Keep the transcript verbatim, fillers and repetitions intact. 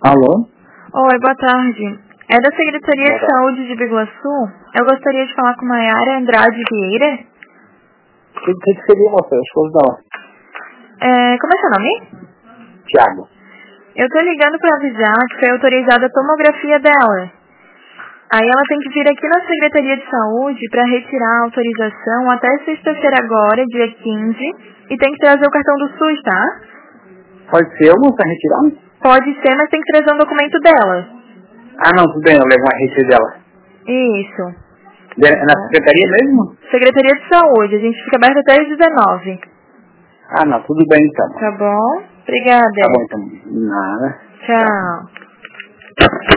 Alô? Oi, boa tarde. É da Secretaria Boa de tarde. Saúde de Biguaçu. Eu gostaria de falar com Maiara Andrade Vieira. O que, que que seria, moça? Eu estou da É, como é seu nome? Tiago. Eu tô ligando pra avisar que foi autorizada a tomografia dela. Aí ela tem que vir aqui na Secretaria de Saúde pra retirar a autorização até sexta-feira agora, dia quinze, e tem que trazer o cartão do SUS, tá? Pode ser eu, moça, retirando? Pode ser, mas tem que trazer um documento dela. Ah, não, tudo bem, eu levo uma receita dela. Isso. De, é na secretaria mesmo? Secretaria de Saúde, a gente fica aberto até às dezenove. Ah, não, tudo bem então. Tá bom? Obrigada. Tá bom então. Nada. Tchau.